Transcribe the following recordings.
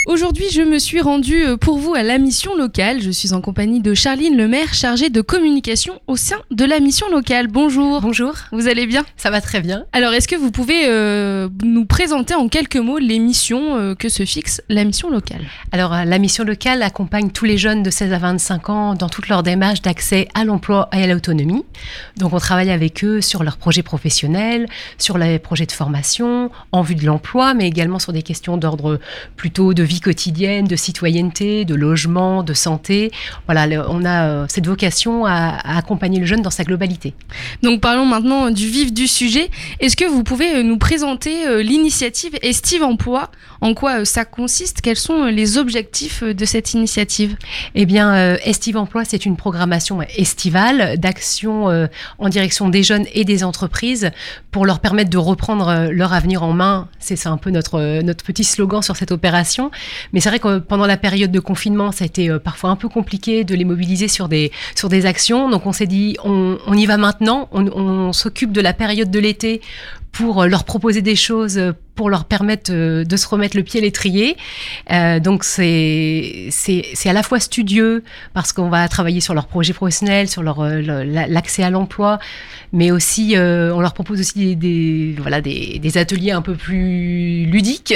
Aujourd'hui, je me suis rendue pour vous à la mission locale. Je suis en compagnie de Charline Lemaire, chargée de communication au sein de la mission locale. Bonjour. Bonjour. Vous allez bien ? Ça va très bien. Alors, est-ce que vous pouvez nous présenter en quelques mots les missions que se fixe la mission locale ? Alors, la mission locale accompagne tous les jeunes de 16 à 25 ans dans toute leur démarche d'accès à l'emploi et à l'autonomie. Donc, on travaille avec eux sur leurs projets professionnels, sur les projets de formation, en vue de l'emploi, mais également sur des questions d'ordre plutôt de vie quotidienne, de citoyenneté, de logement, de santé. Voilà, on a cette vocation à accompagner le jeune dans sa globalité. Donc parlons maintenant du vif du sujet. Est-ce que vous pouvez nous présenter l'initiative Estive Emploi ? En quoi ça consiste ? Quels sont les objectifs de cette initiative ? Eh bien, Estive Emploi, c'est une programmation estivale d'action en direction des jeunes et des entreprises pour leur permettre de reprendre leur avenir en main. C'est un peu notre petit slogan sur cette opération. Mais c'est vrai que pendant la période de confinement, ça a été parfois un peu compliqué de les mobiliser sur des actions. Donc on s'est dit, on y va maintenant, on s'occupe de la période de l'été pour leur proposer des choses, pour leur permettre de se remettre le pied à l'étrier. Donc c'est à la fois studieux, parce qu'on va travailler sur leurs projets professionnels, sur l'accès à l'emploi, mais aussi on leur propose aussi des ateliers un peu plus ludiques.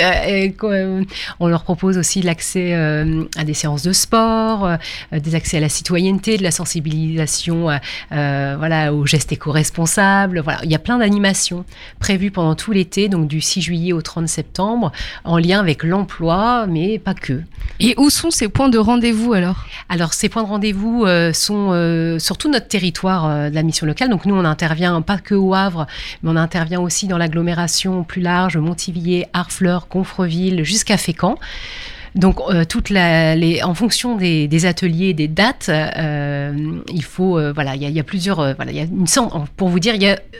On leur propose aussi l'accès à des séances de sport, des accès à la citoyenneté, de la sensibilisation aux gestes éco-responsables. Voilà, il y a plein d'animations prévues pendant tout l'été, donc du 6 juillet au 30 septembre, en lien avec l'emploi, mais pas que. Et où sont ces points de rendez-vous alors ? Alors, ces points de rendez-vous sont sur tout notre territoire de la mission locale. Donc, nous, on intervient pas que au Havre, mais on intervient aussi dans l'agglomération plus large, Montivilliers, Harfleur, Gonfreville, jusqu'à Fécamp. Donc, en fonction des ateliers, des dates, il faut, il y a plusieurs, pour vous dire, il y a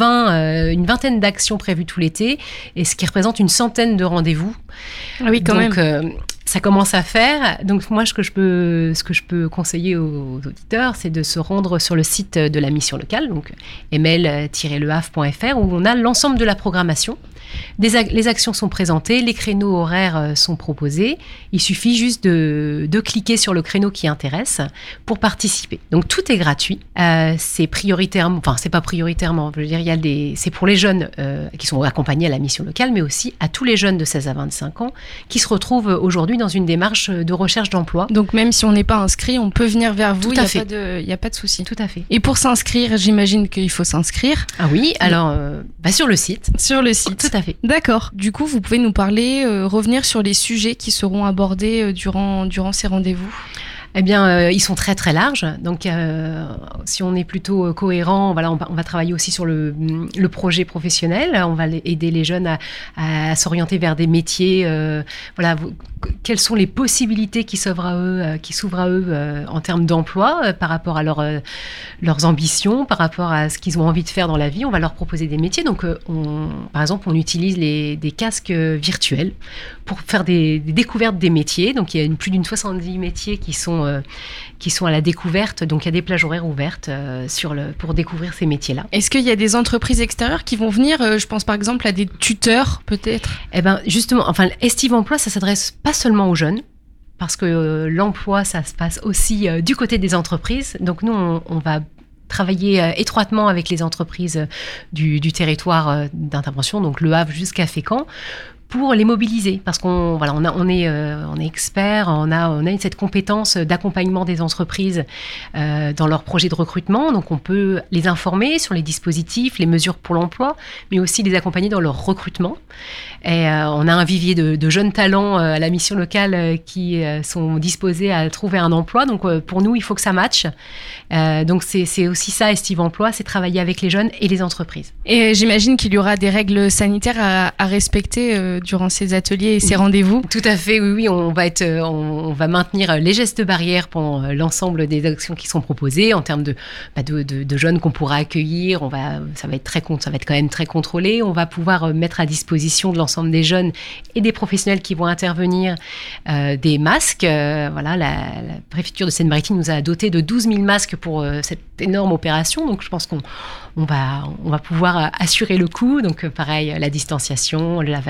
une vingtaine d'actions prévues tout l'été, et ce qui représente une centaine de rendez-vous. Ah oui, quand même. Ça commence à faire. Donc moi, ce que je peux conseiller aux auditeurs, c'est de se rendre sur le site de la mission locale, donc ml-lehavre.fr, où on a l'ensemble de la programmation. Les actions sont présentées, les créneaux horaires sont proposés. Il suffit juste de cliquer sur le créneau qui intéresse pour participer. Donc tout est gratuit. C'est prioritairement, enfin c'est pas prioritairement, je veux dire, c'est pour les jeunes qui sont accompagnés à la mission locale, mais aussi à tous les jeunes de 16 à 25 ans qui se retrouvent aujourd'hui dans une démarche de recherche d'emploi. Donc même si on n'est pas inscrit, on peut venir vers vous, il n'y a pas de souci. Tout à fait. Et pour s'inscrire, j'imagine qu'il faut s'inscrire. Ah oui, alors sur le site. Sur le site. Tout à fait. D'accord. Du coup, vous pouvez nous parler, revenir sur les sujets qui seront abordés durant ces rendez-vous ? Eh bien, ils sont très très larges. Donc, si on est plutôt cohérent, voilà, on va travailler aussi sur le projet professionnel. On va aider les jeunes à s'orienter vers des métiers. Quelles sont les possibilités qui s'ouvrent à eux en termes d'emploi par rapport à leurs ambitions, par rapport à ce qu'ils ont envie de faire dans la vie. On va leur proposer des métiers. Donc, par exemple, on utilise des casques virtuels pour faire des découvertes des métiers. Donc, il y a plus d'une 70 métiers qui sont à la découverte. Donc, il y a des plages horaires ouvertes pour découvrir ces métiers-là. Est-ce qu'il y a des entreprises extérieures qui vont venir ? Je pense par exemple à des tuteurs, peut-être. Eh bien, justement, Estive Emploi, ça s'adresse pas seulement aux jeunes, parce que l'emploi, ça se passe aussi du côté des entreprises. Donc, nous, on va travailler étroitement avec les entreprises du territoire d'intervention, donc Le Havre jusqu'à Fécamp, pour les mobiliser, parce qu'on est expert, on a cette compétence d'accompagnement des entreprises dans leurs projets de recrutement, donc on peut les informer sur les dispositifs, les mesures pour l'emploi, mais aussi les accompagner dans leur recrutement. Et on a un vivier de jeunes talents à la mission locale qui sont disposés à trouver un emploi, donc pour nous, il faut que ça matche. Donc c'est aussi ça, Estive Emploi, c'est travailler avec les jeunes et les entreprises. Et j'imagine qu'il y aura des règles sanitaires à respecter durant ces ateliers et ces rendez-vous. Tout à fait, oui, on va maintenir les gestes barrières pendant l'ensemble des actions qui sont proposées en termes de jeunes qu'on pourra accueillir. Ça va être quand même très contrôlé. On va pouvoir mettre à disposition de l'ensemble des jeunes et des professionnels qui vont intervenir des masques. La préfecture de Seine-Maritime nous a doté de 12 000 masques pour cette énorme opération. Donc je pense qu'on va pouvoir assurer le coup. Donc pareil, la distanciation, le lavage de mains,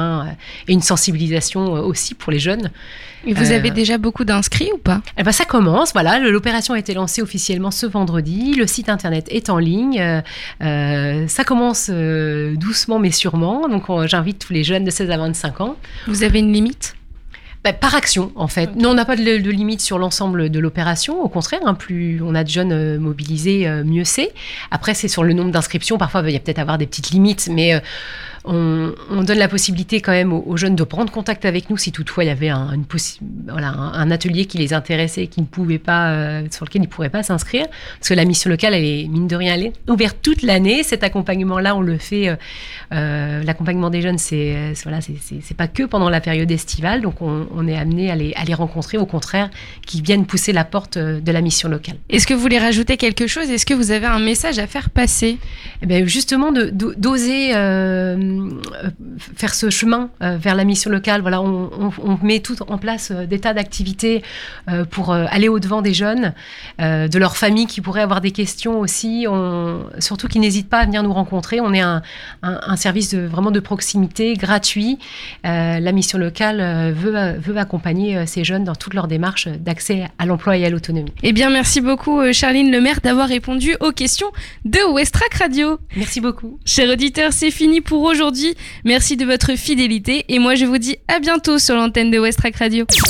et une sensibilisation aussi pour les jeunes. Et vous avez déjà beaucoup d'inscrits ou pas ? Eh ben, ça commence, voilà. L'opération a été lancée officiellement ce vendredi. Le site internet est en ligne. Ça commence doucement mais sûrement. Donc j'invite tous les jeunes de 16 à 25 ans. Vous avez une limite ? Par action, en fait. Okay. Nous, on n'a pas de limite sur l'ensemble de l'opération. Au contraire, plus on a de jeunes mobilisés, mieux c'est. Après, c'est sur le nombre d'inscriptions. Parfois, il y a peut-être avoir des petites limites, mais on donne la possibilité quand même aux jeunes de prendre contact avec nous si toutefois il y avait un atelier qui les intéressait et qui ne pouvait pas, sur lequel ils ne pourraient pas s'inscrire. Parce que la mission locale, elle est, mine de rien, elle est ouverte toute l'année. Cet accompagnement-là, on le fait. L'accompagnement des jeunes, c'est pas que pendant la période estivale. Donc, on est amené à les rencontrer, au contraire, qui viennent pousser la porte de la mission locale. Est-ce que vous voulez rajouter quelque chose ? Est-ce que vous avez un message à faire passer ? Eh bien, justement, d'oser faire ce chemin vers la mission locale. Voilà, on met tout en place des tas d'activités pour aller au-devant des jeunes, de leurs familles qui pourraient avoir des questions aussi. Surtout qu'ils n'hésitent pas à venir nous rencontrer. On est un service vraiment de proximité, gratuit. La mission locale veut accompagner ces jeunes dans toutes leurs démarches d'accès à l'emploi et à l'autonomie. Eh bien, merci beaucoup Charline Lemaire d'avoir répondu aux questions de Westrack Radio. Merci beaucoup. Chers auditeurs, c'est fini pour aujourd'hui. Merci de votre fidélité et moi je vous dis à bientôt sur l'antenne de Westrack Radio.